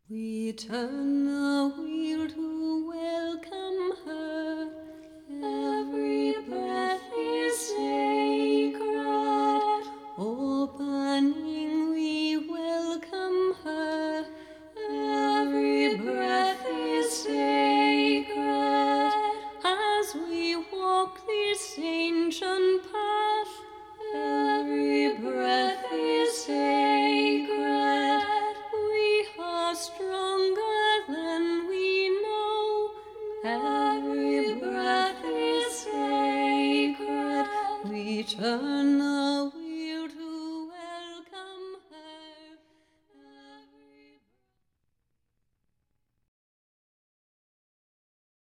We turn the wheel to welcome her. Every breath is sacred. Opening, we welcome her. Every breath is sacred. As we walk this ancient path, every breath is sacred. We are stronger than we know. Every breath is sacred. We turn